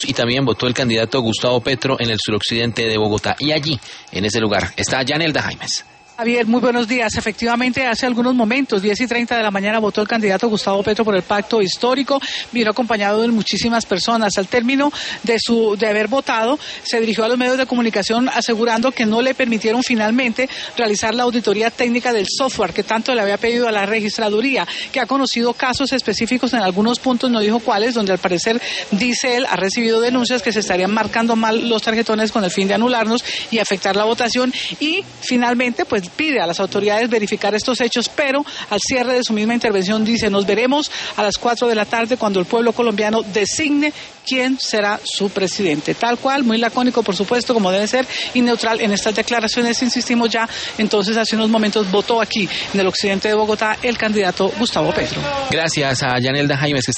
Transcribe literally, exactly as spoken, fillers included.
y también votó el candidato Gustavo Petro en el suroccidente de Bogotá. Y allí, en ese lugar, está Yanelda Jaimes. Javier, muy buenos días. Efectivamente, hace algunos momentos, diez y treinta de la mañana, votó el candidato Gustavo Petro por el pacto histórico. Vino acompañado de muchísimas personas. Al término de su de haber votado, se dirigió a los medios de comunicación asegurando que no le permitieron finalmente realizar la auditoría técnica del software que tanto le había pedido a la registraduría, que ha conocido casos específicos en algunos puntos, no dijo cuáles, donde al parecer, dice él, ha recibido denuncias que se estarían marcando mal los tarjetones con el fin de anularnos y afectar la votación. Y finalmente, pues pide a las autoridades verificar estos hechos, pero al cierre de su misma intervención dice: nos veremos a las cuatro de la tarde cuando el pueblo colombiano designe quién será su presidente. Tal cual, muy lacónico, por supuesto, como debe ser, y neutral en estas declaraciones, insistimos ya. Entonces, hace unos momentos votó aquí, en el occidente de Bogotá, el candidato Gustavo Petro. Gracias a Yanelda Jaimes.